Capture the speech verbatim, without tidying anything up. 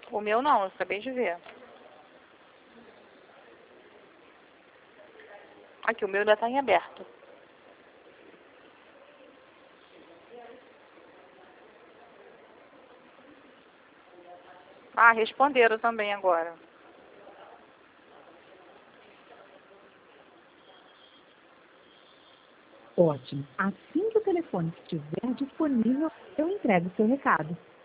O meu não, eu acabei de ver. Aqui, o meu ainda está em aberto. Ah, responderam também agora. Ótimo. Assim que o telefone estiver disponível, eu entrego o seu recado.